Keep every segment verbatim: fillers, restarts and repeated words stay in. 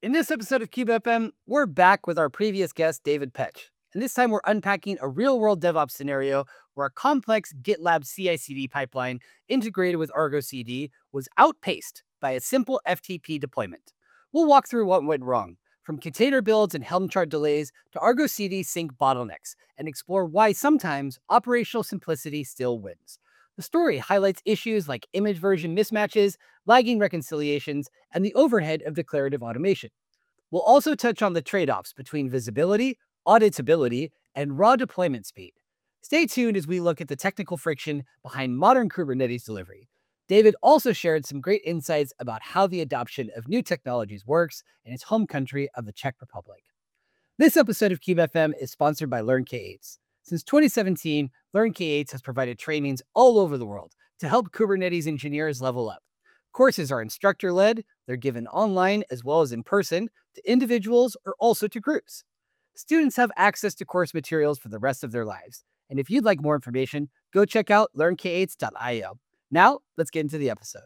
In this episode of Cube F M, we're back with our previous guest, David Petch. And this time we're unpacking a real world DevOps scenario where a complex GitLab C I C D pipeline integrated with Argo C D was outpaced by a simple F T P deployment. We'll walk through what went wrong, from container builds and Helm chart delays to Argo C D sync bottlenecks, and explore why sometimes operational simplicity still wins. The story highlights issues like image version mismatches, lagging reconciliations, and the overhead of declarative automation. We'll also touch on the trade offs between visibility, auditability, and raw deployment speed. Stay tuned as we look at the technical friction behind modern Kubernetes delivery. David also shared some great insights about how the adoption of new technologies works in his home country of the Czech Republic. This episode of Cube F M is sponsored by Learn K eight. Since twenty seventeen, Learn K eight has provided trainings all over the world to help Kubernetes engineers level up. Courses are instructor-led, they're given online as well as in person to individuals or also to groups. Students have access to course materials for the rest of their lives. And if you'd like more information, go check out learn k eight dot io. Now, let's get into the episode.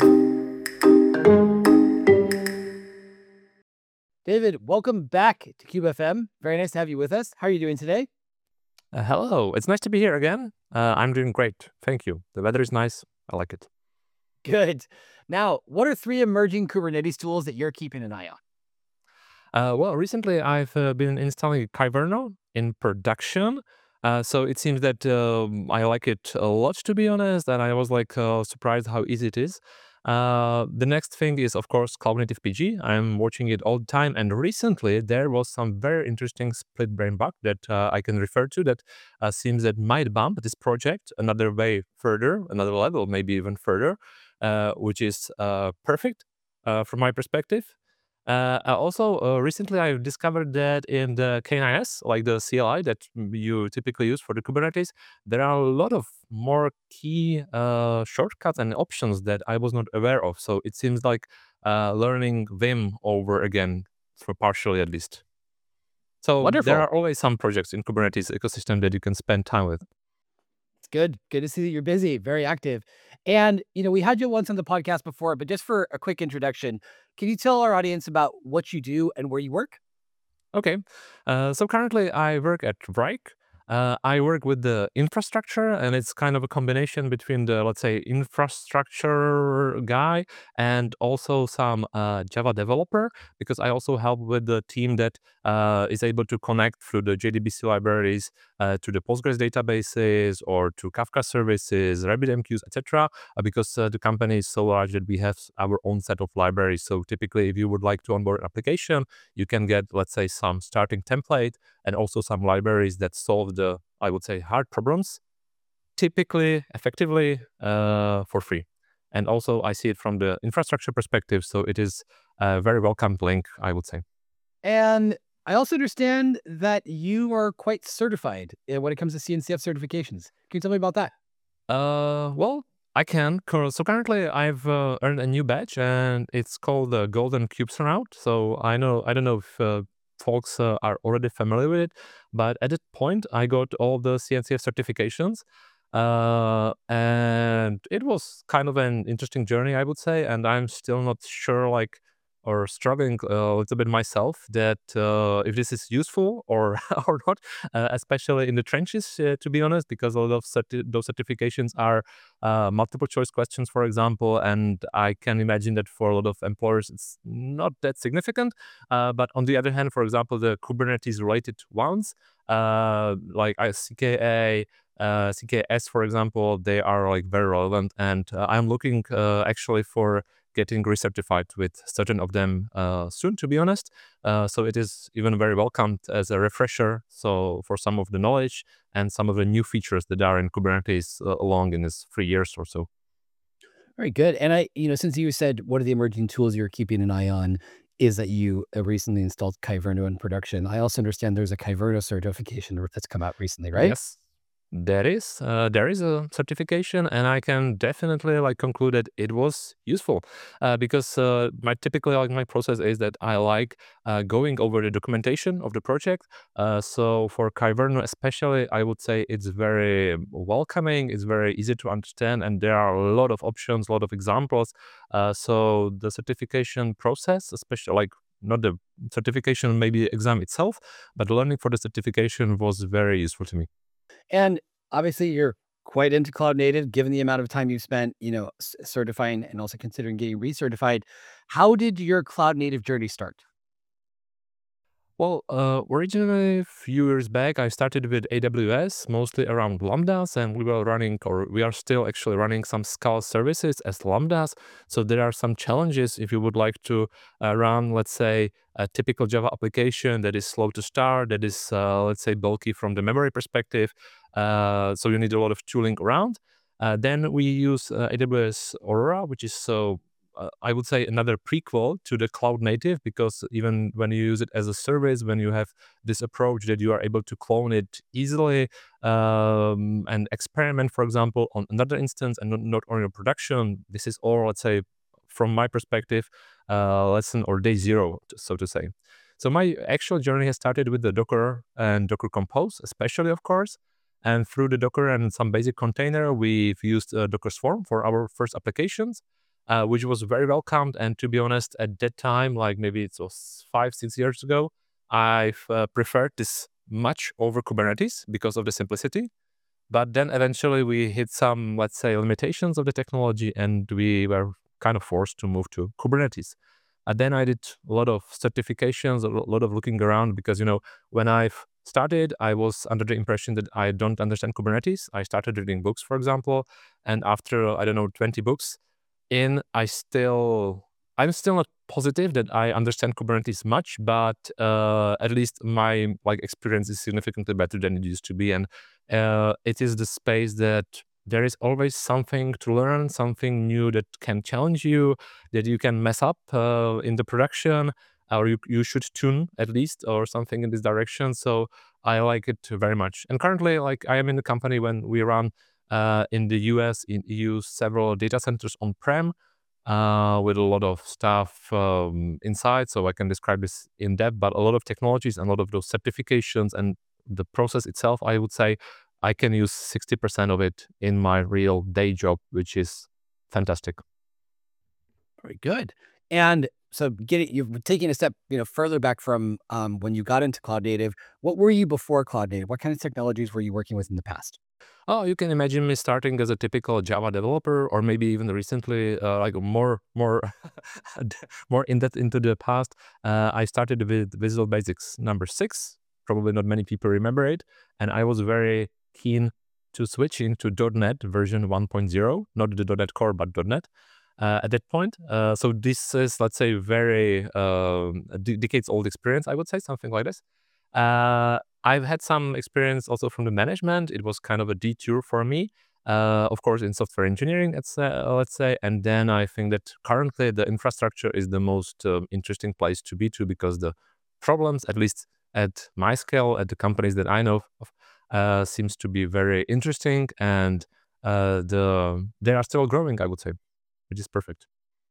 David, welcome back to Cube F M. Very nice to have you with us. How are you doing today? Uh, hello, it's nice to be here again. Uh, I'm doing great. Thank you. The weather is nice. I like it. Good. Now, what are three emerging Kubernetes tools that you're keeping an eye on? Uh, well, recently I've uh, been installing Kyverno in production. Uh, so it seems that um, I like it a lot, to be honest, and I was like uh, surprised how easy it is. Uh, the next thing is, of course, Cloud Native P G. I'm watching it all the time, and recently there was some very interesting split brain bug that uh, I can refer to that uh, seems that might bump this project another way further, another level, maybe even further, uh, which is uh, perfect uh, from my perspective. Uh, uh, also, uh, recently I've discovered that in the K nine S, like the C L I that you typically use for the Kubernetes, there are a lot of more key uh, shortcuts and options that I was not aware of. So it seems like uh, learning Vim over again, for partially at least. So there Wonderful. are always some projects in Kubernetes ecosystem that you can spend time with. It's good. Good to see that you're busy, very active. And, you know, we had you once on the podcast before, but just for a quick introduction, can you tell our audience about what you do and where you work? Okay, uh, so currently I work at Vrike. Uh, I work with the infrastructure, and it's kind of a combination between the, let's say, infrastructure guy and also some uh, Java developer, because I also help with the team that uh, is able to connect through the J D B C libraries uh, to the Postgres databases or to Kafka services, RabbitMQs, et cetera. Uh, because uh, the company is so large that we have our own set of libraries. So typically, if you would like to onboard an application, you can get, let's say, some starting template and also some libraries that solve the, I would say, hard problems, typically, effectively, uh, for free. And also, I see it from the infrastructure perspective, so it is a very welcome link, I would say. And I also understand that you are quite certified uh, when it comes to C N C F certifications. Can you tell me about that? Uh, well, I can. Cur- So currently, I've uh, earned a new badge, and it's called the Golden Cube Surround. So I know, I don't know if uh, folks uh, are already familiar with it, but at that point, I got all the C N C F certifications, uh, and it was kind of an interesting journey, I would say. And I'm still not sure, like, or struggling uh, a little bit myself that uh, if this is useful or or not, uh, especially in the trenches, uh, to be honest, because a lot of certi- those certifications are uh, multiple choice questions, for example, and I can imagine that for a lot of employers it's not that significant. Uh, but on the other hand, for example, the Kubernetes related ones, uh, like uh, C K A. Uh, C K S, for example, they are like very relevant, and uh, I'm looking uh, actually for getting recertified with certain of them uh, soon, to be honest. Uh, so it is even very welcomed as a refresher. So for some of the knowledge and some of the new features that are in Kubernetes uh, along in this three years or so. Very good. And I, you know, since you said one of the emerging tools you're keeping an eye on is that you uh, recently installed Kyverno in production. I also understand there's a Kyverno certification that's come out recently, right? Yes. There is uh, there is a certification, and I can definitely like conclude that it was useful uh, because uh, my typically like my process is that I like uh, going over the documentation of the project. Uh, so for Kyverno especially, I would say it's very welcoming. It's very easy to understand, and there are a lot of options, a lot of examples. Uh, so the certification process, especially like not the certification, maybe exam itself, but learning for the certification was very useful to me. And obviously, you're quite into cloud native, given the amount of time you've spent, you know, c certifying and also considering getting recertified. How did your cloud native journey start? Well, uh, originally, a few years back, I started with A W S, mostly around Lambdas, and we were running, or we are still actually running some Scala services as Lambdas. So there are some challenges if you would like to uh, run, let's say, a typical Java application that is slow to start, that is, uh, let's say, bulky from the memory perspective. Uh, so you need a lot of tooling around. Uh, then we use uh, A W S Aurora, which is so uh, I would say another prequel to the cloud native, because even when you use it as a service, when you have this approach that you are able to clone it easily um, and experiment, for example, on another instance and not, not on your production, this is all, let's say, from my perspective, uh, lesson or day zero, so to say. So my actual journey has started with the Docker and Docker Compose, especially, of course. And through the Docker and some basic container, we've used uh, Docker Swarm for our first applications, uh, which was very welcomed. And to be honest, at that time, like maybe it was five, six years ago, I've uh, preferred this much over Kubernetes because of the simplicity. But then eventually we hit some, let's say, limitations of the technology, and we were kind of forced to move to Kubernetes. And then I did a lot of certifications, a lo- lot of looking around, because, you know, when I've started, I was under the impression that I don't understand Kubernetes. I started reading books, for example, and after, I don't know, twenty books in, I still, I'm still not positive that I understand Kubernetes much, but uh, at least my like experience is significantly better than it used to be, and uh, it is the space that there is always something to learn, something new that can challenge you, that you can mess up uh, in the production, or you, you should tune at least, or something in this direction. So I like it very much. And currently, like I am in the company when we run uh, in the U S, in E U, several data centers on-prem uh, with a lot of stuff um, inside. So I can describe this in depth, but a lot of technologies and a lot of those certifications and the process itself, I would say I can use sixty percent of it in my real day job, which is fantastic. Very good. And so getting you're taking a step, you know, further back from um, when you got into cloud native. What were you before cloud native? What kind of technologies were you working with in the past? Oh, you can imagine me starting as a typical Java developer, or maybe even recently, uh, like more, more, more in depth into the past. Uh, I started with Visual Basics number six. Probably not many people remember it, and I was very keen to switch into .NET version one point zero, not the .NET Core, but .NET. Uh, at that point, uh, so this is, let's say, very um, de- decades old experience. I would say something like this. Uh, I've had some experience also from the management. It was kind of a detour for me, uh, of course, in software engineering, let's, uh, let's say. And then I think that currently the infrastructure is the most um, interesting place to be to, because the problems, at least at my scale, at the companies that I know of, uh, seems to be very interesting, and uh, the they are still growing, I would say, which is perfect.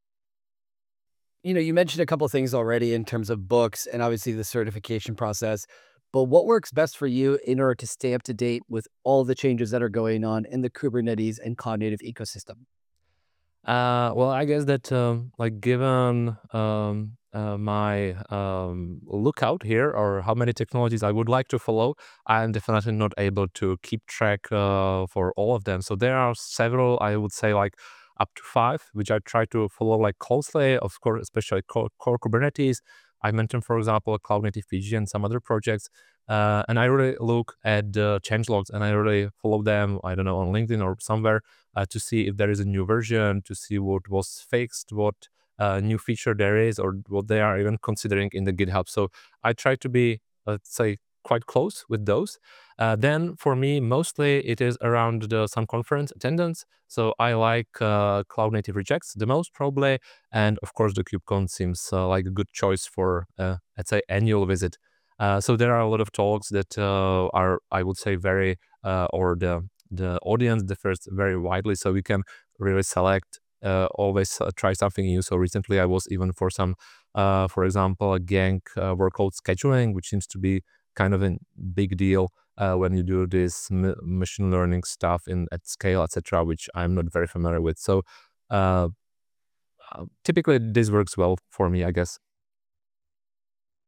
You know, you mentioned a couple things already in terms of books and obviously the certification process. But what works best for you in order to stay up to date with all the changes that are going on in the Kubernetes and cloud native ecosystem? Uh, well, I guess that um, like given um, uh, my um, lookout here, or how many technologies I would like to follow, I'm definitely not able to keep track uh, for all of them. So there are several, I would say, like up to five, which I try to follow like closely. Of course, especially core, core Kubernetes. I mentioned, for example, Cloud Native P G and some other projects. Uh, and I really look at the changelogs, and I really follow them. I don't know, on LinkedIn or somewhere, uh, to see if there is a new version, to see what was fixed, what uh, new feature there is, or what they are even considering in the GitHub. So I try to be, let's say, quite close with those. Uh, then for me, mostly it is around the some conference attendance. So I like uh, Cloud Native Rejects the most, probably, and of course the KubeCon seems uh, like a good choice for, uh, let's say, annual visit. Uh, so there are a lot of talks that uh, are, I would say, very uh, or the the audience differs very widely, so we can really select, uh, always uh, try something new. So recently I was even for some, uh, for example, a gang uh, workload scheduling, which seems to be kind of a big deal uh, when you do this m- machine learning stuff in at scale, etc., which I'm not very familiar with. So uh, uh, typically this works well for me, I guess.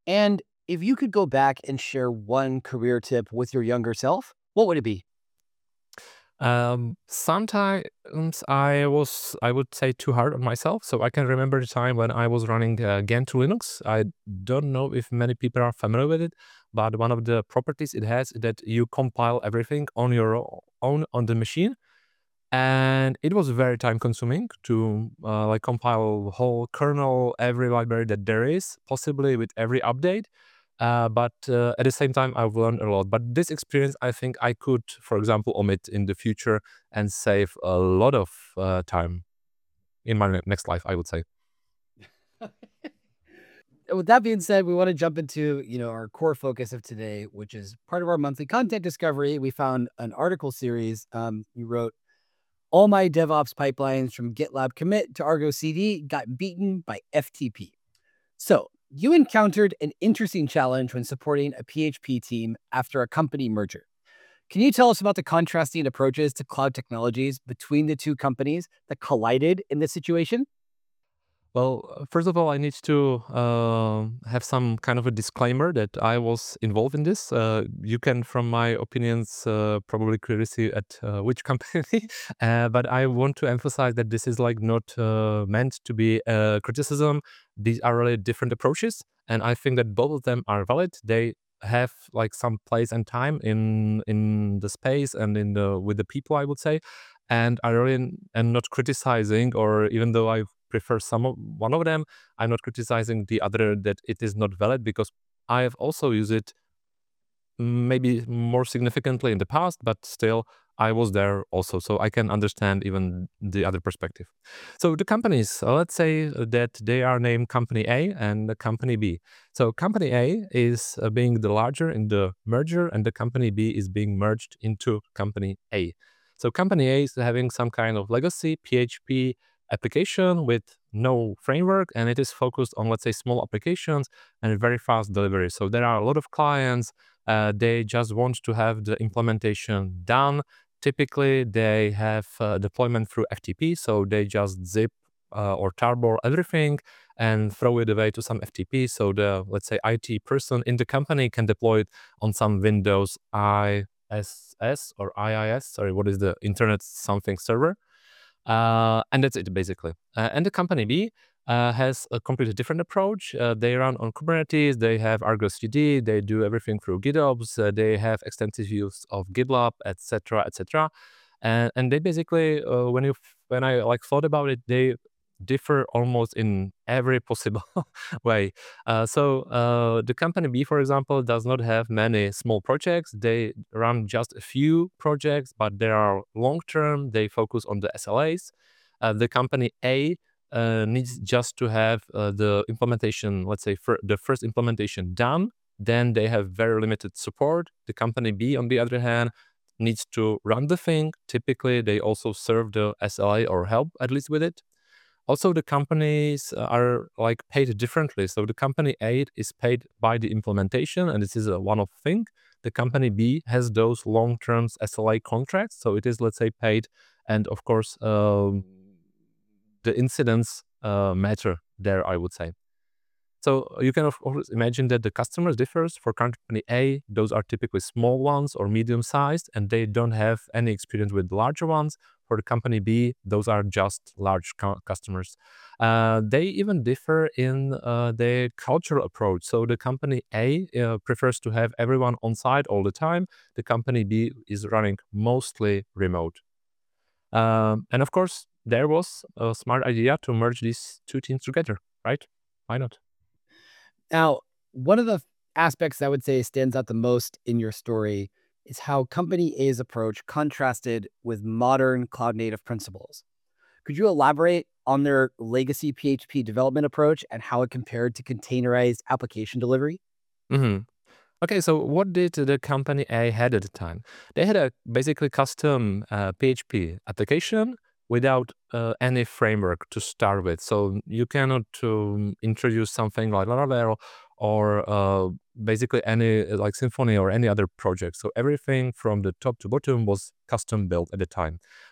And if you could go back and share one career tip with your younger self, what would it be? Um, sometimes I was, I would say, too hard on myself. So I can remember the time when I was running uh, Gentoo Linux. I don't know if many people are familiar with it, but one of the properties it has is that you compile everything on your o- own on the machine, and it was very time consuming to uh, like compile whole kernel, every library that there is, possibly with every update. Uh, but uh, at the same time, I've learned a lot. But this experience, I think I could, for example, omit in the future and save a lot of uh, time in my ne- next life, I would say. With that being said, we want to jump into, you know, our core focus of today, which is part of our monthly content discovery. We found an article series. Um, you wrote, all my DevOps pipelines from GitLab commit to Argo C D got beaten by F T P. So you encountered an interesting challenge when supporting a P H P team after a company merger. Can you tell us about the contrasting approaches to cloud technologies between the two companies that collided in this situation? Well, uh, first of all, I need to uh, have some kind of a disclaimer that I was involved in this. Uh, you can, from my opinions, uh, probably clearly see at uh, which company, uh, but I want to emphasize that this is like not uh, meant to be a criticism. These are really different approaches, and I think that both of them are valid. They have like some place and time in in the space and in the with the people, I would say. And I really am not criticizing, or even though I prefer some of one of them, I'm not criticizing the other that it is not valid, because I have also used it maybe more significantly in the past, but still I was there also, so I can understand even the other perspective. So the companies, uh, let's say that they are named Company A and the Company B. So Company A is uh, being the larger in the merger, and the Company B is being merged into Company A. So Company A is having some kind of legacy P H P application with no framework, and it is focused on, let's say, small applications and very fast delivery. So there are a lot of clients. Uh, they just want to have the implementation done. Typically, they have uh, deployment through F T P, so they just zip uh, or tarball everything and throw it away to some F T P. So the, let's say, I T person in the company can deploy it on some Windows I S S or I I S. Sorry, what is the Internet something server? Uh, and that's it basically. Uh, and the Company B uh, has a completely different approach. Uh, they run on Kubernetes. They have Argo C D. They do everything through GitOps. Uh, they have extensive use of GitLab, et cetera, et cetera. And and they basically, uh, when you f- when I like thought about it, they differ almost in every possible way. Uh, so uh, the Company B, for example, does not have many small projects. They run just a few projects, but they are long term. They focus on the S L As. Uh, the Company A uh, needs just to have uh, the implementation, let's say, fir- the first implementation done. Then they have very limited support. The Company B, on the other hand, needs to run the thing. Typically, they also serve the S L A or help at least with it. Also, the companies uh, are like paid differently. So the Company A is paid by the implementation, and this is a one-off thing. The Company B has those long-term S L A contracts, so it is, let's say, paid. And of course, um, the incidents uh, matter there, I would say. So you can of course imagine that the customers differs. For Company A, those are typically small ones or medium sized, and they don't have any experience with larger ones. For the Company B, those are just large cu- customers. Uh, they even differ in uh, their cultural approach. So the Company A uh, prefers to have everyone on site all the time. The Company B is running mostly remote. Um, and of course, there was a smart idea to merge these two teams together, right? Why not? Now, one of the aspects I would say stands out the most in your story is how Company A's approach contrasted with modern cloud native principles. Could you elaborate on their legacy P H P development approach and how it compared to containerized application delivery? Mhm. Okay, so what did the Company A had at the time? They had a basically custom uh, P H P application without uh, any framework to start with. So you cannot um, introduce something like Laravel or uh, basically any uh, like Symfony or any other project. So everything from the top to bottom was custom built at the time.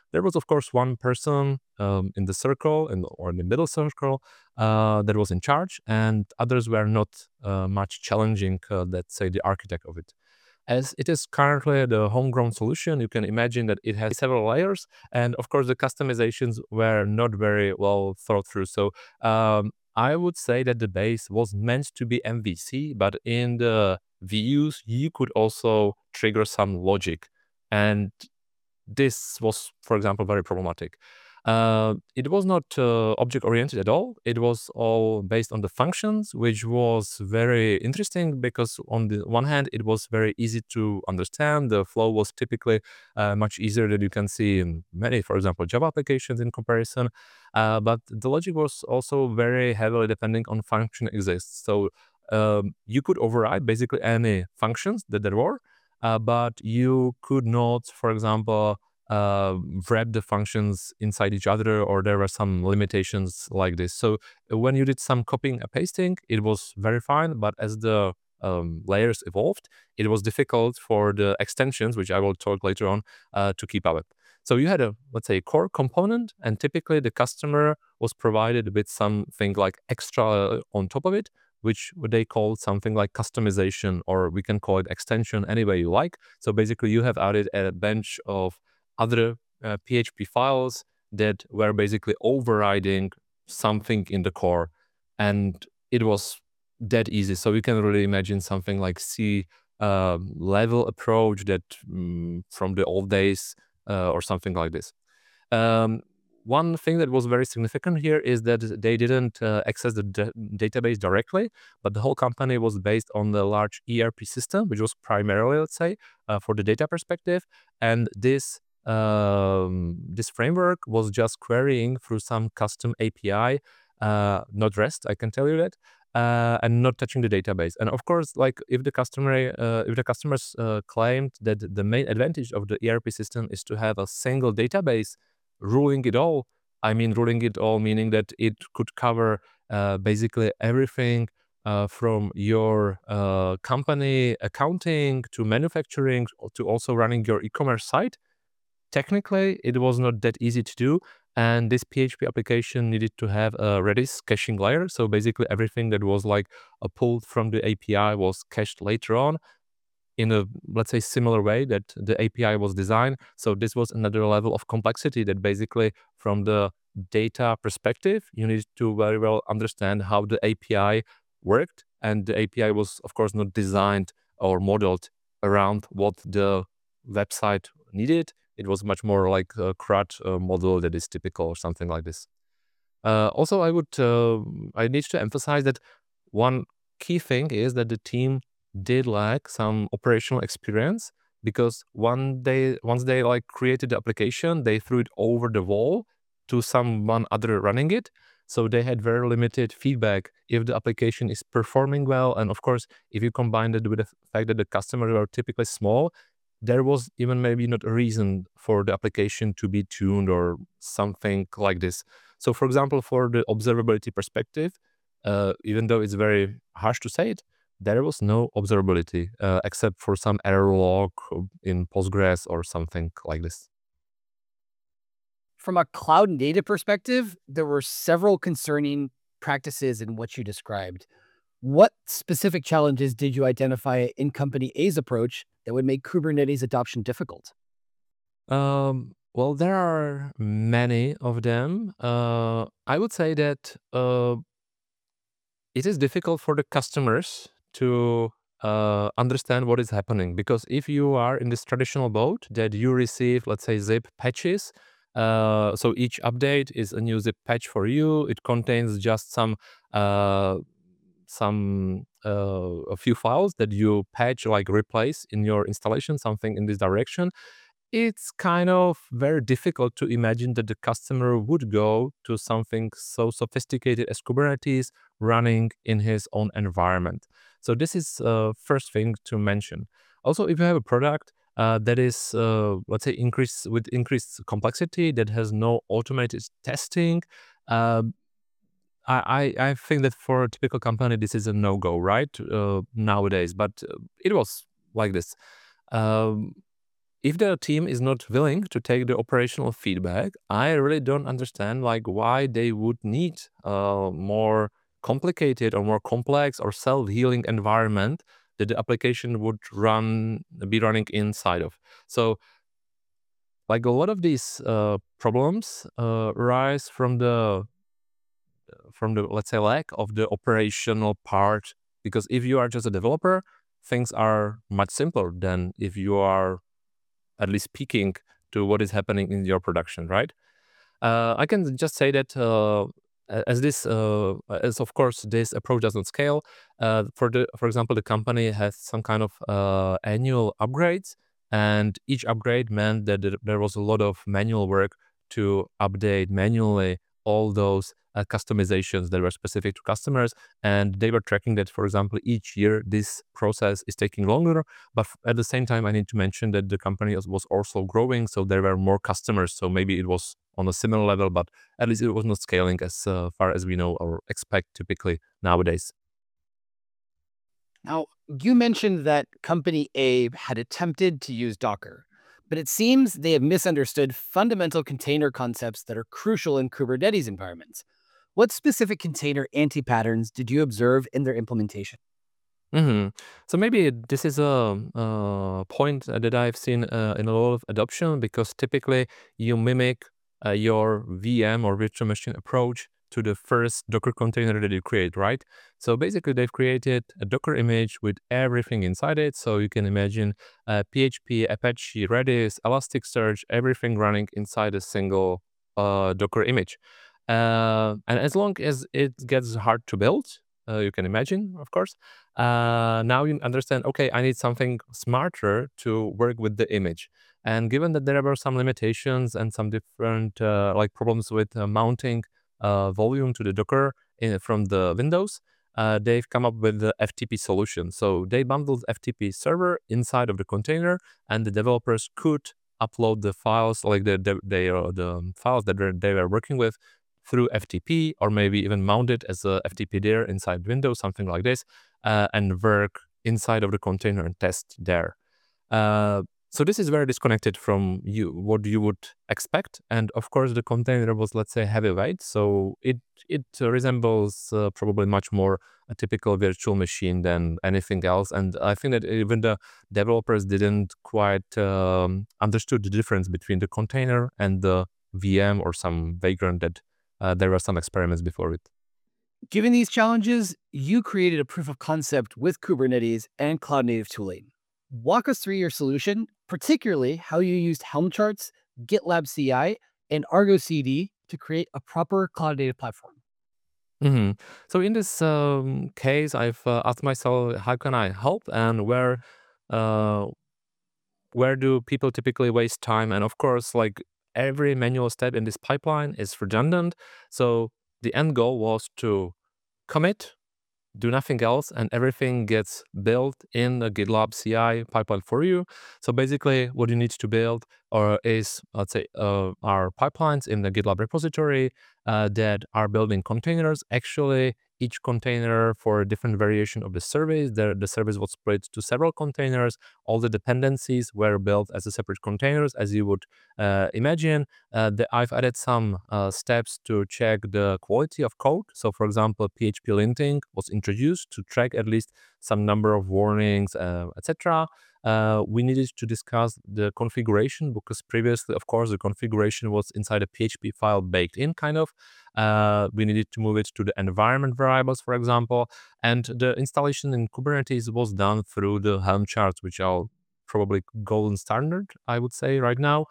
There was, of course, one person um, in the circle in the, or in the middle circle uh, that was in charge, and others were not uh, much challenging, uh, let's say, the architect of it. As it is currently the homegrown solution, you can imagine that it has several layers, and of course, the customizations were not very well thought through. So um, I would say that the base was meant to be M V C, but in the views, you could also trigger some logic. And this was, for example, very problematic. Uh, it was not uh, object-oriented at all. It was all based on the functions, which was very interesting because on the one hand, it was very easy to understand. The flow was typically uh, much easier than you can see in many, for example, Java applications in comparison. Uh, but the logic was also very heavily depending on function exists. So um, you could override basically any functions that there were, uh, but you could not, for example, uh, wrap the functions inside each other, or there were some limitations like this. So uh, when you did some copying and pasting, it was very fine, but as the um, layers evolved, it was difficult for the extensions, which I will talk later on, uh, to keep up. So you had a, let's say, core component, and typically the customer was provided with something like extra on top of it, which they call something like customization, or we can call it extension, any way you like. So basically you have added a bench of other uh, P H P files that were basically overriding something in the core. And it was that easy. So you can really imagine something like C uh, level approach that um, from the old days uh, or something like this. Um, one thing that was very significant here is that they didn't uh, access the d- database directly, but the whole company was based on the large E R P system, which was primarily, let's say, uh, for the data perspective. And this um, this framework was just querying through some custom A P I, uh, not REST, I can tell you that, uh, and not touching the database. And of course, like if the customer, uh, if the customers uh, claimed that the main advantage of the E R P system is to have a single database ruling it all. I mean, ruling it all, meaning that it could cover uh, basically everything uh, from your uh, company accounting to manufacturing to also running your e-commerce site. Technically, it was not that easy to do. And this P H P application needed to have a Redis caching layer. So basically everything that was like uh, pulled from the A P I was cached later on in a, let's say, similar way that the A P I was designed. So this was another level of complexity that basically from the data perspective, you need to very well understand how the A P I worked. And the A P I was, of course, not designed or modeled around what the website needed. It was much more like a CRUD uh, model that is typical or something like this. Uh, also, I would uh, I need to emphasize that one key thing is that the team did lack some operational experience, because one day once they like created the application, they threw it over the wall to someone other running it. So they had very limited feedback if the application is performing well. And of course, if you combine it with the fact that the customers are typically small, there was even maybe not a reason for the application to be tuned or something like this. So, for example, for the observability perspective, uh, even though it's very harsh to say it, there was no observability uh, except for some error log in Postgres or something like this. From a cloud native perspective, there were several concerning practices in what you described. What specific challenges did you identify in Company A's approach that would make Kubernetes adoption difficult? Um, well, there are many of them. Uh, I would say that uh, it is difficult for the customers to uh, understand what is happening, because if you are in this traditional boat that you receive, let's say, zip patches, uh, so each update is a new zip patch for you. It contains just some uh, some uh, a few files that you patch, like replace in your installation, something in this direction. It's kind of very difficult to imagine that the customer would go to something so sophisticated as Kubernetes running in his own environment. So this is uh, first thing to mention. Also, if you have a product uh, that is, uh, let's say, increased with increased complexity, that has no automated testing, uh, I, I I think that for a typical company, this is a no-go, right? Uh, nowadays, but uh, it was like this. Um, if the team is not willing to take the operational feedback, I really don't understand like why they would need a more complicated or more complex or self-healing environment that the application would run be running inside of. So like a lot of these uh, problems uh, arise from the from the let's say lack of the operational part, because if you are just a developer, things are much simpler than if you are at least peeking to what is happening in your production, right? Uh, I can just say that uh, as this, uh, as of course this approach doesn't scale. Uh, for the, for example, the company has some kind of uh, annual upgrades, and each upgrade meant that there there was a lot of manual work to update manually all those uh, customizations that were specific to customers, and they were tracking that. For example, each year this process is taking longer, but f- at the same time, I need to mention that the company was was also growing, so there were more customers. So maybe it was on a similar level, but at least it was not scaling as uh, far as we know or expect typically nowadays. Now, you mentioned that Company A had attempted to use Docker, but it seems they have misunderstood fundamental container concepts that are crucial in Kubernetes environments. What specific container anti patterns did you observe in their implementation? hmm So maybe this is a, uh point that I've seen uh, in a lot of adoption, because typically you mimic uh, your V M or virtual machine approach to the first Docker container that you create, right? So basically, they've created a Docker image with everything inside it. So you can imagine uh, P H P, Apache, Redis, Elasticsearch, everything running inside a single uh, Docker image. Uh, and as long as it gets hard to build, uh, you can imagine, of course, uh, now you understand, okay, I need something smarter to work with the image. And given that there were some limitations and some different uh, like problems with uh, mounting uh, volume to the Docker in, from the Windows, uh, they've come up with the F T P solution. So they bundled F T P server inside of the container, and the developers could upload the files, like the the, they, uh, the files that they're- they were working with, through F T P, or maybe even mount it as a F T P there inside Windows, something like this, uh, and work inside of the container and test there. Uh, so this is very disconnected from you what you would expect, and of course the container was, let's say, heavyweight, so it it uh, resembles uh, probably much more a typical virtual machine than anything else. And I think that even the developers didn't quite um, understood the difference between the container and the V M or some vagrant that uh, there were some experiments before it. Given these challenges, you created a proof of concept with Kubernetes and cloud native tooling. Walk us through your solution, particularly how you used Helm charts, GitLab C I, and Argo C D to create a proper cloud native platform. hmm So in this um, case, I've uh, asked myself, how can I help, and where uh, where do people typically waste time? And of course, like every manual step in this pipeline is redundant. So the end goal was to commit, do nothing else, and everything gets built in the GitLab C I pipeline for you. So basically, what you need to build or is, let's say, uh, our pipelines in the GitLab repository uh, that are building containers. Actually, each container for a different variation of the service. The, the service was split to several containers. All the dependencies were built as a separate containers, as you would uh, imagine. Uh, the, I've added some uh, steps to check the quality of code. So, for example, P H P linting was introduced to track at least some number of warnings, uh, et cetera. Uh, we needed to discuss the configuration, because previously, of course, the configuration was inside a P H P file baked in, kind of. Uh, we needed to move it to the environment variables, for example, and the installation in Kubernetes was done through the Helm charts, which are probably golden standard, I would say, right now.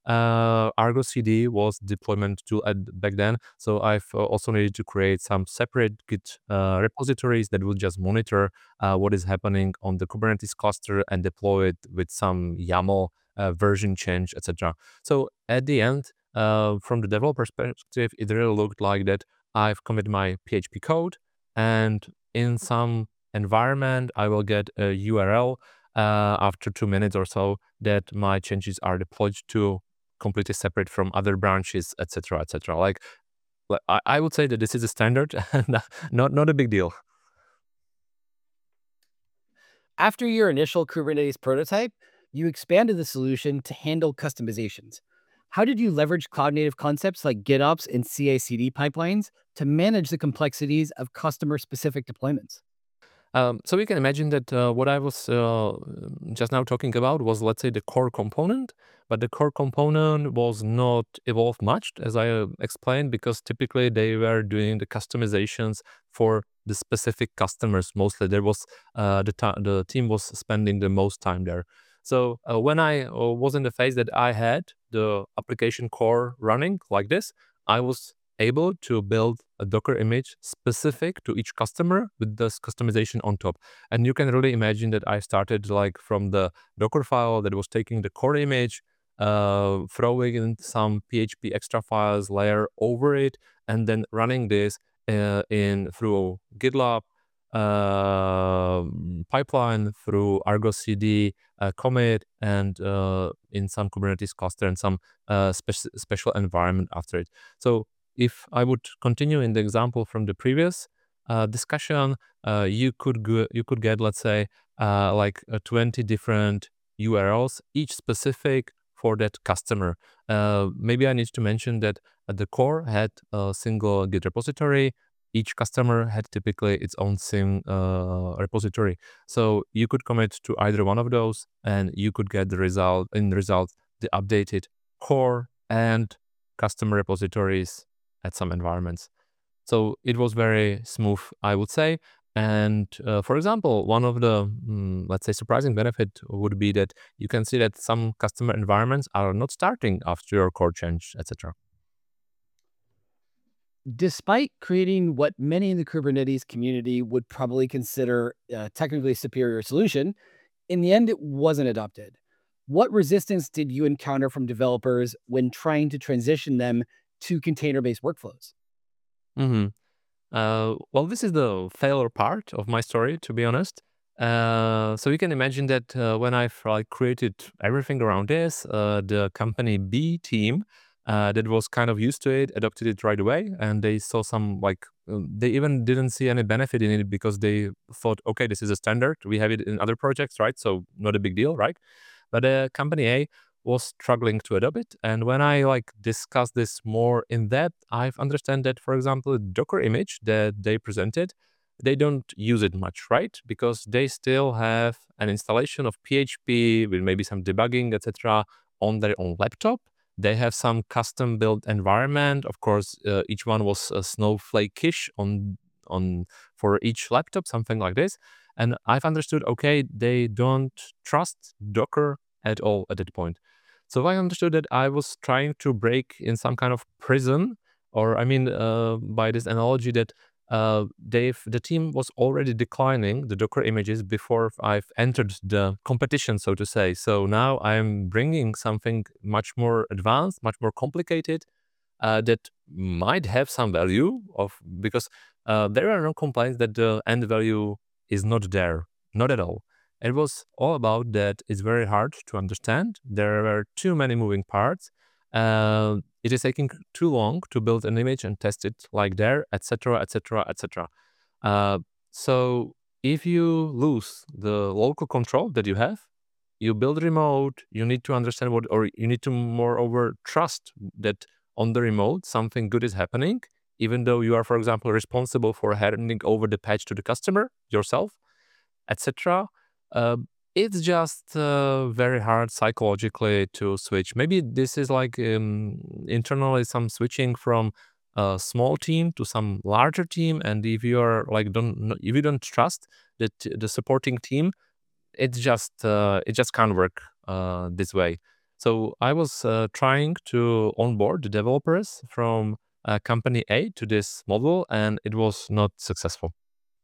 Uh, Argo C D was deployment tool at back then, so I've uh, also needed to create some separate Git uh, repositories that will just monitor uh, what is happening on the Kubernetes cluster and deploy it with some YAML uh, version change, et cetera. So at the end, uh, from the developer perspective, it really looked like that I've committed my P H P code, and in some environment, I will get a U R L uh, after two minutes or so that my changes are deployed to, completely separate from other branches, et cetera, et cetera. Like, like, I, I would say that this is a standard and not not a big deal. After your initial Kubernetes prototype, you expanded the solution to handle customizations. How did you leverage cloud native concepts like GitOps and C I C D pipelines to manage the complexities of customer specific deployments? Um, so you can imagine that uh, what I was uh, just now talking about was, let's say, the core component, but the core component was not evolved much, as I uh, explained, because typically they were doing the customizations for the specific customers. Mostly, there was uh, the ti- the team was spending the most time there. So uh, when I uh, was in the phase that I had the application core running like this, I was able to build a Docker image specific to each customer with this customization on top. And you can really imagine that I started like from the Docker file that was taking the core image, uh, throwing in some P H P extra files layer over it, and then running this uh, in through GitLab uh, pipeline through Argo C D uh, commit and uh, in some Kubernetes cluster and some uh, spec- special environment after it. So if I would continue in the example from the previous uh, discussion, uh, you could go, you could get, let's say, uh, like uh, twenty different U R Ls, each specific for that customer. Uh, maybe I need to mention that at the core had a single Git repository. Each customer had typically its own sim uh, repository, so you could commit to either one of those, and you could get the result in the result the updated core and customer repositories at some environments. So it was very smooth, I would say. And uh, for example, one of the, mm, let's say, surprising benefit would be that you can see that some customer environments are not starting after your core change, et cetera. Despite creating what many in the Kubernetes community would probably consider a technically superior solution, in the end, it wasn't adopted. What resistance did you encounter from developers when trying to transition them to container based workflows? hmm Uh, well, this is the failure part of my story, to be honest. Uh, so you can imagine that uh, when I've like created everything around this, uh, the company B team uh, that was kind of used to it adopted it right away, and they saw some like uh, they even didn't see any benefit in it because they thought, okay, this is a standard. We have it in other projects, right? So not a big deal, right? But uh, company A was struggling to adopt it. And when I like discuss this more in depth, I've understand that, for example, the Docker image that they presented, they don't use it much, right? Because they still have an installation of P H P with maybe some debugging, et cetera, on their own laptop. They have some custom built environment. Of course, uh, each one was a snowflake-ish on on for each laptop, something like this. And I've understood, okay, they don't trust Docker at all at that point. So I understood that I was trying to break in some kind of prison, or I mean, uh, by this analogy that uh, they've the team was already declining the Docker images before I've entered the competition, so to say. So now I'm bringing something much more advanced, much more complicated, uh, that might have some value of because uh, there are no complaints that the end value is not there, not at all. It was all about that it's very hard to understand. There are too many moving parts. Uh, it is taking too long to build an image and test it like there, et cetera, et cetera, et cetera. Uh, so if you lose the local control that you have, you build remote, you need to understand what, or you need to moreover trust that on the remote something good is happening, even though you are, for example, responsible for handing over the patch to the customer yourself, et cetera. Uh, it's just uh, very hard psychologically to switch. Maybe this is like um, internally some switching from a small team to some larger team, and if you are like don't if you don't trust that the supporting team, it's just uh, it just can't work uh, this way. So I was uh, trying to onboard the developers from uh, company A to this model, and it was not successful.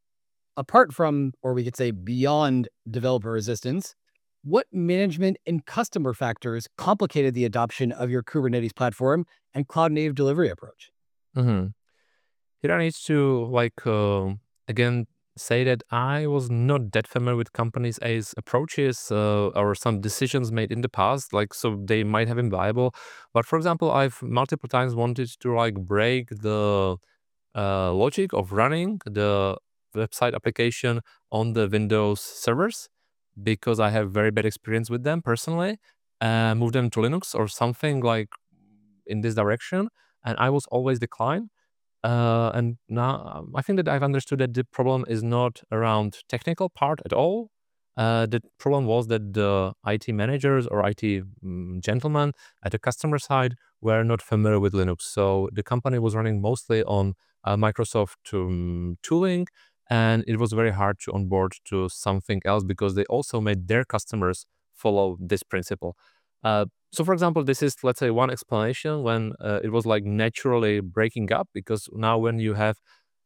Apart from, or we could say beyond developer resistance, what management and customer factors complicated the adoption of your Kubernetes platform and cloud native delivery approach? Mhm. Here I need to like uh, again say that I was not that familiar with companies A's approaches uh, or some decisions made in the past, like so they might have been viable. But for example, I've multiple times wanted to like break the uh, logic of running the website application on the Windows servers because I have very bad experience with them personally, uh, move them to Linux or something like in this direction, and I was always declined. Uh, and now um, I think that I've understood that the problem is not around technical part at all. Uh, the problem was that the I T managers or I T mm, gentlemen at the customer side were not familiar with Linux. So the company was running mostly on uh, Microsoft um, tooling, and it was very hard to onboard to something else because they also made their customers follow this principle. Uh, so, for example, this is, let's say, one explanation when uh, it was like naturally breaking up, because now when you have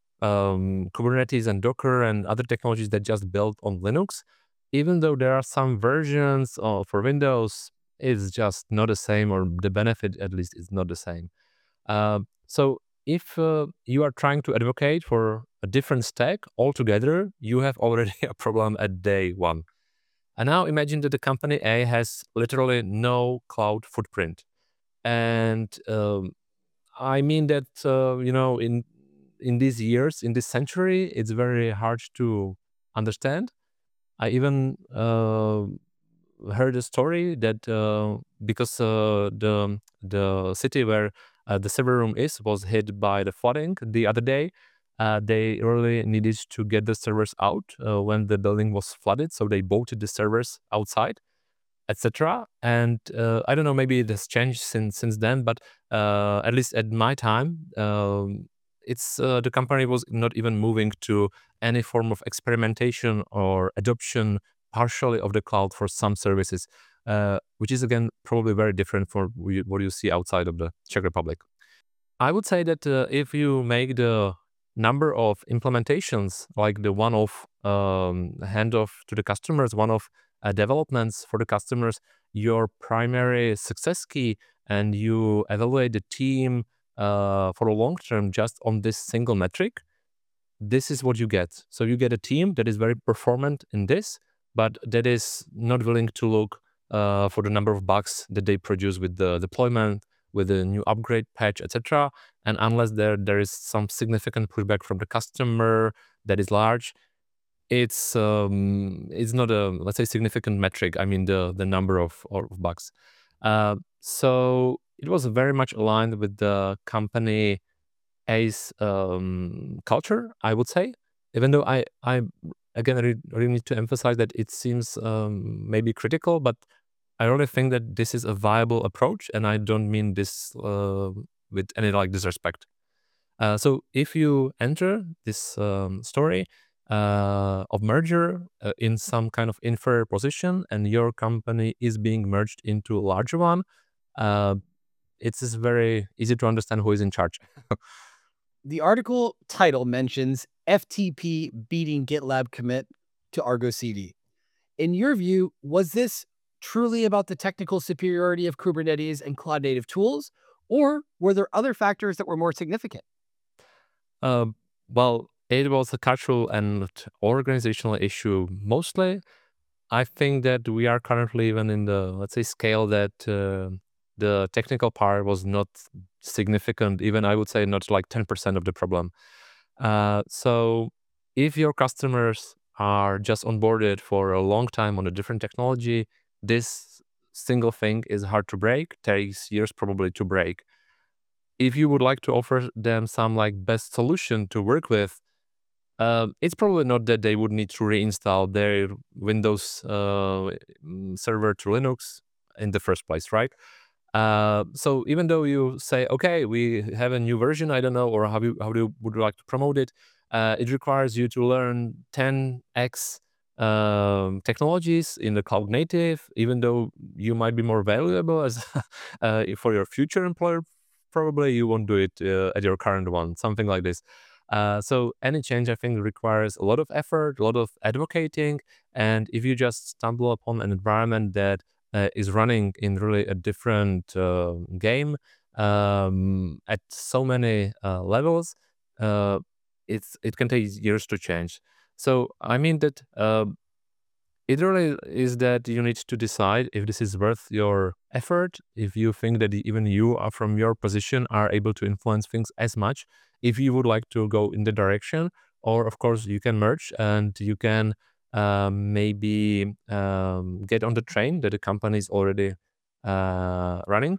um, Kubernetes and Docker and other technologies that just built on Linux, even though there are some versions uh, for Windows, it's just not the same, or the benefit at least is not the same. Uh, so if uh, you are trying to advocate for a different stack altogether, you have already a problem at day one. And now imagine that the company A has literally no cloud footprint. And um, I mean that, uh, you know, in in these years, in this century, it's very hard to understand. I even uh, heard a story that uh, because uh, the the city where uh, the server room is was hit by the flooding the other day. Uh, they really needed to get the servers out uh, when the building was flooded, so they bolted the servers outside, et cetera. And uh, I don't know, maybe it has changed since since then, but uh, at least at my time, um, it's uh, the company was not even moving to any form of experimentation or adoption partially of the cloud for some services, uh, which is again probably very different from what you see outside of the Czech Republic. I would say that uh, if you make the number of implementations, like the one-off um, handoff to the customers, one-off uh, developments for the customers, your primary success key, and you evaluate the team uh, for the long term just on this single metric, this is what you get. So you get a team that is very performant in this, but that is not willing to look uh, for the number of bugs that they produce with the deployment, with the new upgrade patch, et cetera. And unless there there is some significant pushback from the customer that is large, it's um, it's not a, let's say, significant metric. I mean the the number of, of bugs. Uh, so it was very much aligned with the company A's um, culture, I would say. Even though I, I again, I re- really need to emphasize that it seems um, maybe critical, but I really think that this is a viable approach, and I don't mean this uh, with any like disrespect. Uh, so if you enter this um, story uh, of merger uh, in some kind of inferior position, and your company is being merged into a larger one, uh, it's just very easy to understand who is in charge. The article title mentions F T P beating GitLab commit to Argo C D. In your view, was this truly about the technical superiority of Kubernetes and cloud native tools, or were there other factors that were more significant? Uh, well, it was a cultural and organizational issue mostly. I think that we are currently even in the, let's say, scale that uh, the technical part was not significant, even I would say not like ten percent of the problem. Uh, so if your customers are just onboarded for a long time on a different technology, this single thing is hard to break, takes years probably to break. If you would like to offer them some like best solution to work with, um, it's probably not that they would need to reinstall their Windows uh, mm, server to Linux in the first place, right? Uh, so even though you say, okay, we have a new version, I don't know, or how you how do you, would you like to promote it? Uh, it requires you to learn ten x um, technologies in the cloud native, even though you might be more valuable as uh, for your future employer. Probably you won't do it uh, at your current one, something like this. Uh, so any change, I think, requires a lot of effort, a lot of advocating, and if you just stumble upon an environment that uh, is running in really a different uh, game um, at so many uh, levels, uh, it's it can take years to change. So I mean that uh, it really is that you need to decide if this is worth your effort, if you think that even you are from your position are able to influence things as much, if you would like to go in the direction, or of course you can merge and you can uh, maybe um, get on the train that the company is already uh, running.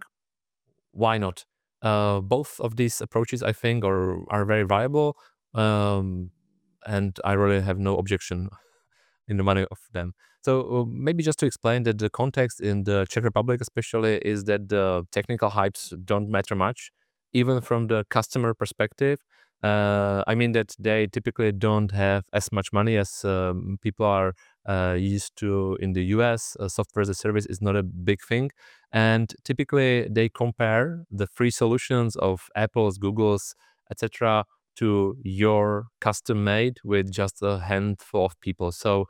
Why not? Uh, both of these approaches, I think, are are very viable, um, and I really have no objection in the money of them. So uh, maybe just to explain that the context in the Czech Republic, especially, is that the technical hypes don't matter much, even from the customer perspective. Uh, I mean that they typically don't have as much money as um, people are uh, used to in the U S. Uh, software as a service is not a big thing, and typically they compare the free solutions of Apple's, Google's, et cetera, to your custom made with just a handful of people. So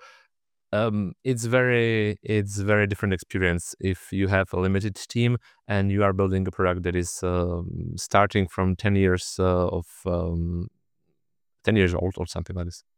um, it's very it's very different experience if you have a limited team and you are building a product that is um, starting from ten years uh, of um, ten years old or something like this.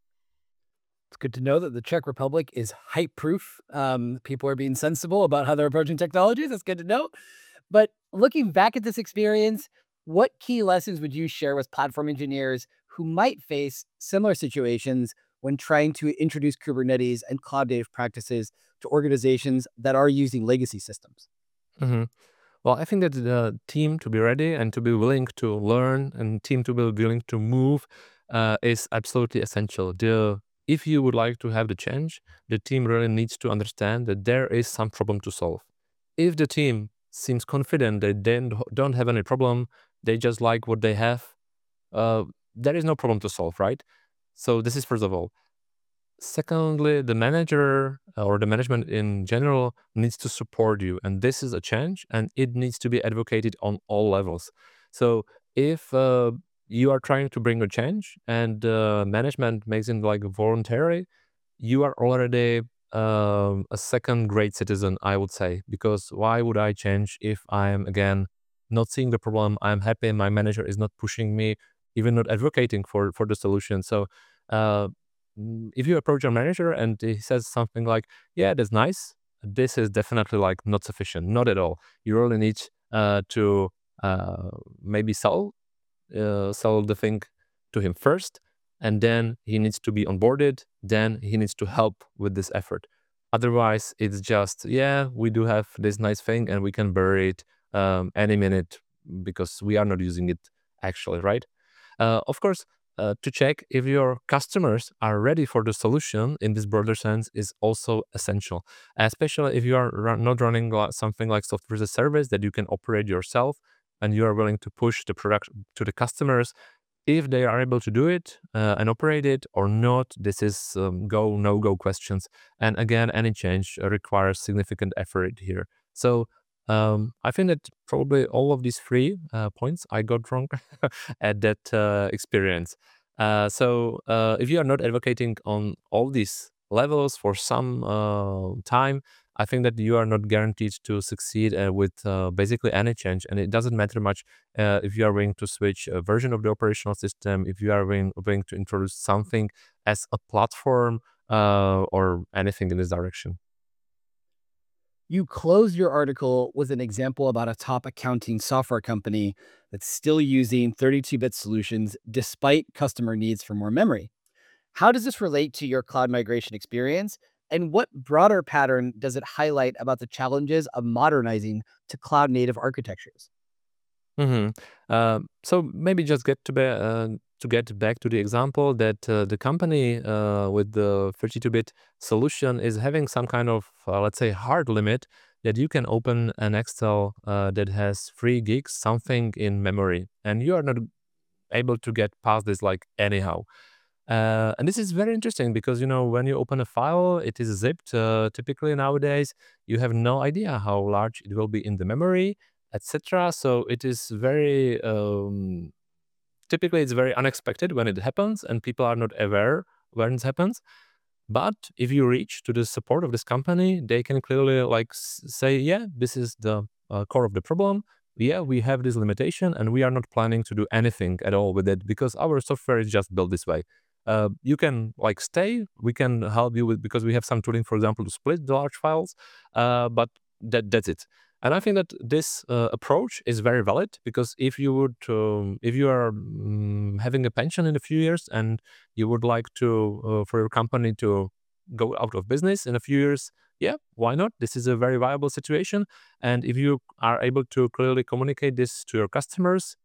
It's good to know that the Czech Republic is hype proof. Um, people are being sensible about how they're approaching technology. That's good to know. But looking back at this experience, what key lessons would you share with platform engineers who might face similar situations when trying to introduce Kubernetes and cloud native practices to organizations that are using legacy systems? hmm Well, I think that the team to be ready and to be willing to learn and team to be willing to move uh, is absolutely essential. The If you would like to have the change, the team really needs to understand that there is some problem to solve. If the team seems confident that they don't don't have any problem, they just like what they have, uh, there is no problem to solve, right? So this is first of all. Secondly, the manager uh, or the management in general needs to support you, and this is a change, and it needs to be advocated on all levels. So if uh, you are trying to bring a change and uh, management makes it like voluntary, you are already um, a second-grade citizen, I would say, because why would I change if I am again not seeing the problem? I'm happy, my manager is not pushing me, even not advocating for for the solution. So. Uh, Mm, if you approach your manager and he says something like, "Yeah, that's nice," this is definitely like not sufficient, not at all. You really need uh, to uh, maybe sell uh, sell the thing to him first, and then he needs to be onboarded. Then he needs to help with this effort. Otherwise, it's just, yeah, we do have this nice thing, and we can bury it um, any minute because we are not using it actually, right? Uh, of course, uh, to check if your customers are ready for the solution in this broader sense is also essential, especially if you are run, not running li- something like software as a service that you can operate yourself and you are willing to push the product to the customers. If they are able to do it uh, and operate it or not, this is um, go no go questions. And again, any change uh, requires significant effort here. So um, I think that probably all of these three uh, points I got wrong at that uh, experience. Uh, so uh, if you are not advocating on all these levels for some uh, time, I think that you are not guaranteed to succeed uh, with uh, basically any change, and it doesn't matter much uh, if you are willing to switch a version of the operational system, if you are willing, willing to introduce something as a platform uh, or anything in this direction. You closed your article with an example about a top accounting software company that's still using thirty-two bit solutions despite customer needs for more memory. How does this relate to your cloud migration experience? And what broader pattern does it highlight about the challenges of modernizing to cloud native architectures? hmm Um, so maybe just get to be, uh, to get back to the example that uh, the company uh, with the thirty-two bit solution is having some kind of uh, let's say hard limit that you can open an Excel uh, that has three gigs something in memory, and you are not able to get past this like anyhow. Uh, and this is very interesting because you know when you open a file, it is zipped. Uh, typically nowadays, you have no idea how large it will be in the memory, et cetera. So it is very um, typically it's very unexpected when it happens, and people are not aware when it happens. But if you reach to the support of this company, they can clearly like s- say, yeah, this is the uh, core of the problem. Yeah, we have this limitation, and we are not planning to do anything at all with it because our software is just built this way. Uh, you can like stay. We can help you with because we have some tooling, for example, to split the large files. Uh, but that that's it. And I think that this uh, approach is very valid because if you would, um, if you are mm having a pension in a few years and you would like to uh, for your company to go out of business in a few years, yeah, why not? This is a very viable situation. And if you are able to clearly communicate this to your customers,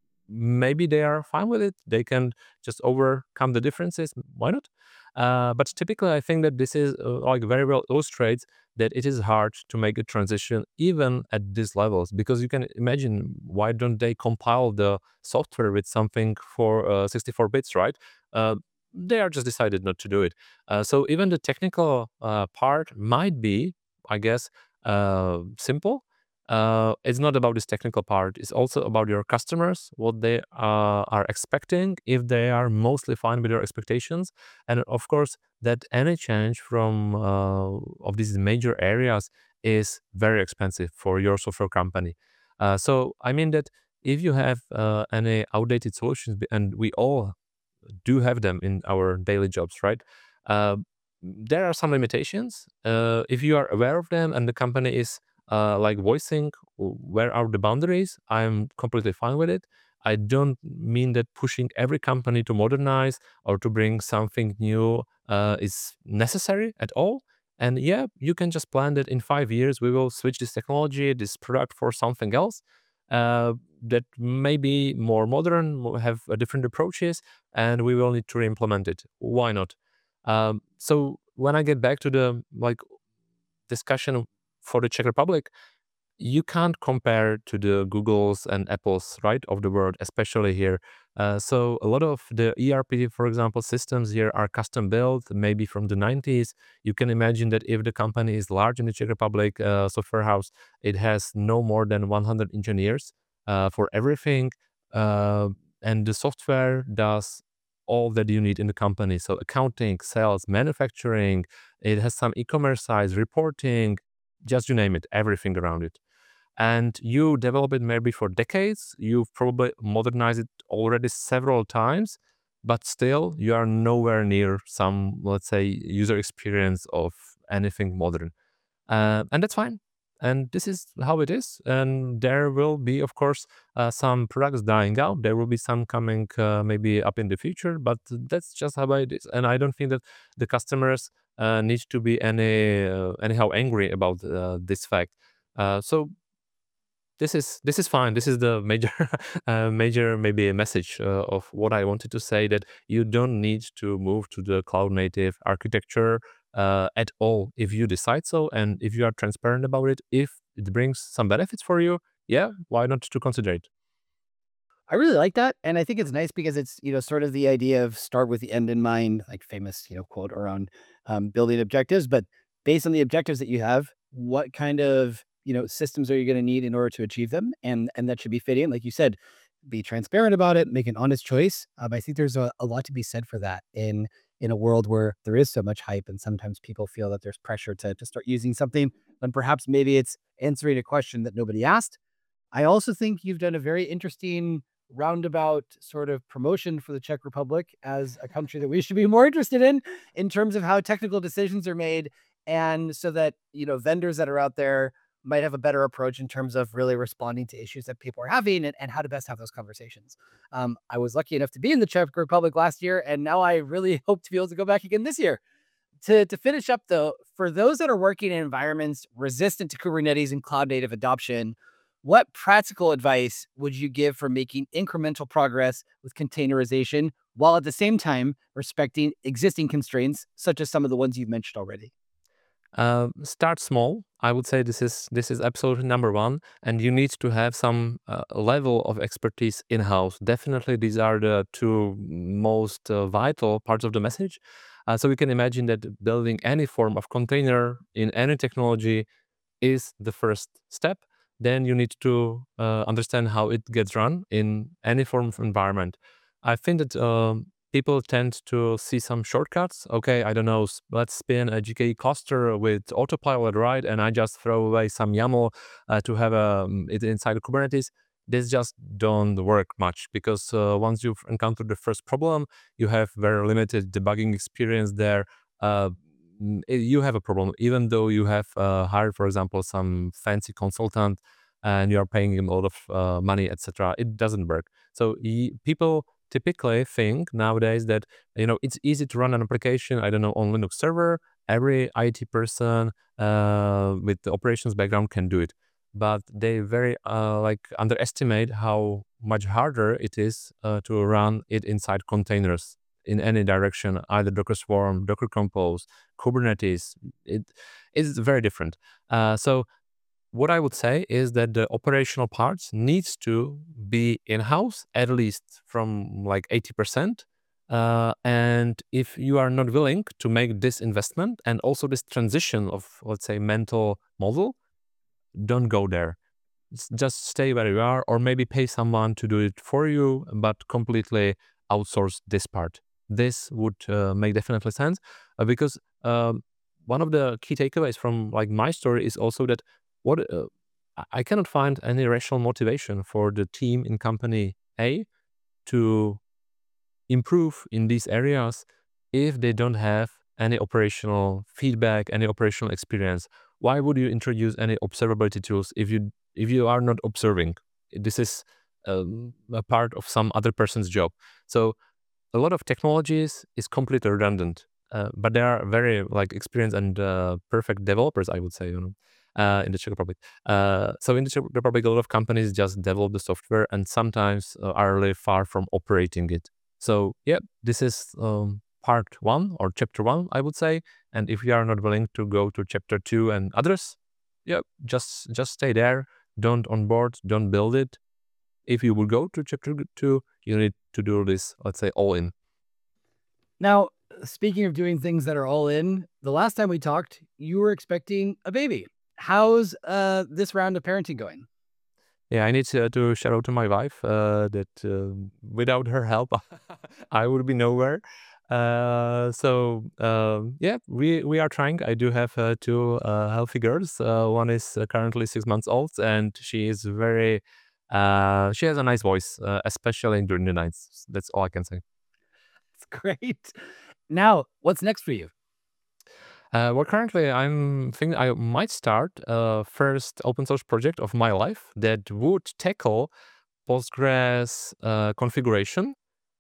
maybe they are fine with it. They can just overcome the differences. Why not? Uh, but typically, I think that this is uh, like very well illustrates that it is hard to make a transition even at these levels, because you can imagine, why don't they compile the software with something for uh, sixty-four bits, right? Uh, they are just decided not to do it. Uh, so even the technical uh, part might be, I guess, uh, simple. Uh, it's not about this technical part. It's also about your customers, what they uh, are expecting, if they are mostly fine with your expectations, and of course that any change from uh, of these major areas is very expensive for your software company. Uh, so I mean that if you have uh, any outdated solutions, and we all do have them in our daily jobs, right? Uh, there are some limitations. Uh, if you are aware of them and the company is uh, like voicing where are the boundaries, I'm completely fine with it. I don't mean that pushing every company to modernize or to bring something new uh, is necessary at all. And yeah, you can just plan that in five years we will switch this technology, this product for something else uh, that may be more modern, mo- have uh, different approaches, and we will need to re-implement it. Why not? Um, so when I get back to the like discussion for the Czech Republic, you can't compare to the Googles and Apples, right, of the world, especially here. Uh, so a lot of the E R P, for example, systems here are custom built, maybe from the nineties. You can imagine that if the company is large in the Czech Republic, uh, software house, it has no more than one hundred engineers uh, for everything. Uh, and the software does all that you need in the company. So accounting, sales, manufacturing, it has some e-commerce sites, reporting, just you name it, everything around it. And you develop it maybe for decades. You've probably modernized it already several times, but still you are nowhere near some, let's say, user experience of anything modern. Uh, and that's fine. And this is how it is. And there will be, of course, uh, some products dying out. There will be some coming uh, maybe up in the future, but that's just how it is. And I don't think that the customers uh, need to be any uh, anyhow angry about uh, this fact. Uh, so this is this is fine. This is the major uh, major maybe a message uh, of what I wanted to say, that you don't need to move to the cloud native architecture uh, at all if you decide so, and if you are transparent about it, if it brings some benefits for you, yeah, why not to consider it? I really like that, and I think it's nice because it's, you know, sort of the idea of start with the end in mind, like famous, you know, quote around um, building objectives. But based on the objectives that you have, what kind of, you know, systems are you going to need in order to achieve them? And and that should be fitting, like you said, be transparent about it, make an honest choice. Um, I think there's a, a lot to be said for that in in a world where there is so much hype, and sometimes people feel that there's pressure to to start using something, when perhaps maybe it's answering a question that nobody asked. I also think you've done a very interesting roundabout sort of promotion for the Czech Republic as a country that we should be more interested in, in terms of how technical decisions are made. And so that, you know, vendors that are out there might have a better approach in terms of really responding to issues that people are having, and, and how to best have those conversations. Um, I was lucky enough to be in the Czech Republic last year, and now I really hope to be able to go back again this year. To, to finish up, though, for those that are working in environments resistant to Kubernetes and cloud native adoption, what practical advice would you give for making incremental progress with containerization while at the same time respecting existing constraints, such as some of the ones you've mentioned already? Uh, start small. I would say this is this is absolutely number one, and you need to have some uh, level of expertise in house. Definitely, these are the two most uh, vital parts of the message. Uh, so we can imagine that building any form of container in any technology is the first step. Then you need to uh, understand how it gets run in any form of environment. I think that um, people tend to see some shortcuts. Okay, I don't know, s- let's spin a G K E cluster with autopilot, right? And I just throw away some YAML uh, to have um, it inside of Kubernetes. This just don't work much, because uh, once you've encountered the first problem, you have very limited debugging experience there. Uh, mm, eh, you have a problem, even though you have uh, hired, for example, some fancy consultant and you are paying him a lot of uh, money, et cetera. It doesn't work. So y- people typically think nowadays that, you know, it's easy to run an application, I don't know, on Linux server. Every I T person uh, with the operations background can do it. But they very uh, like underestimate how much harder it is uh, to run it inside containers in any direction, either Docker Swarm, Docker Compose, Kubernetes. It is very different. Uh, so what I would say is that the operational parts needs to be in-house, at least from like eighty percent. Uh, and if you are not willing to make this investment and also this transition of, let's say, mental model, don't go there. S- Just stay where you are, or maybe pay someone to do it for you, but completely outsource this part. This would uh, make definitely sense uh, because um, one of the key takeaways from like my story is also that what uh, I I cannot find any rational motivation for the team in company A to improve in these areas if they don't have any operational feedback, any operational experience. Why would you introduce any observability tools if you if you are not observing? This is um, a part of some other person's job. So a lot of technologies is completely redundant, uh, but they are very like experienced and uh, perfect developers, I would say, you know, uh, in the Czech Republic. Uh, so in the Czech Republic, a lot of companies just develop the software and sometimes uh, are really far from operating it. So yeah, this is um, part one or chapter one, I would say. And if you are not willing to go to chapter two and others, yeah, just just stay there. Don't onboard, don't build it. If you will go to chapter two, you need to do this, let's say, all in. Now, speaking of doing things that are all in, the last time we talked, you were expecting a baby. How's uh, this round of parenting going? Yeah, I need to, to shout out to my wife uh, that uh, without her help, I would be nowhere. Uh, so um, yeah, we we are trying. I do have uh, two uh, healthy girls. Uh, one is uh, currently six months old, and she is very. Uh, she has a nice voice, uh, especially during the nights. That's all I can say. It's great. Now, what's next for you? Uh, well, currently, I'm thinking I might start a first open source project of my life that would tackle Postgres uh, configuration.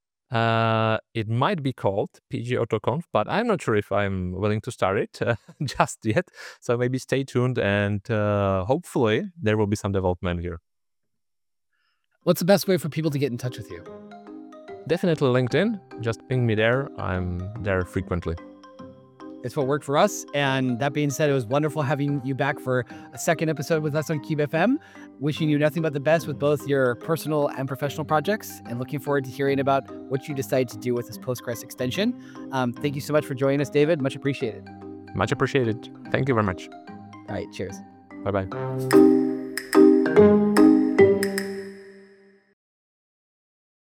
Uh, it might be called P G AutoConf, but I'm not sure if I'm willing to start it uh, just yet. So maybe stay tuned, and uh, hopefully there will be some development here. What's the best way for people to get in touch with you? Definitely LinkedIn. Just ping me there. I'm there frequently. It's what worked for us. And that being said, it was wonderful having you back for a second episode with us on Cube F M. Wishing you nothing but the best with both your personal and professional projects, and looking forward to hearing about what you decide to do with this Postgres extension. Um, thank you so much for joining us, David. Much appreciated. Much appreciated. Thank you very much. All right, cheers. Bye bye.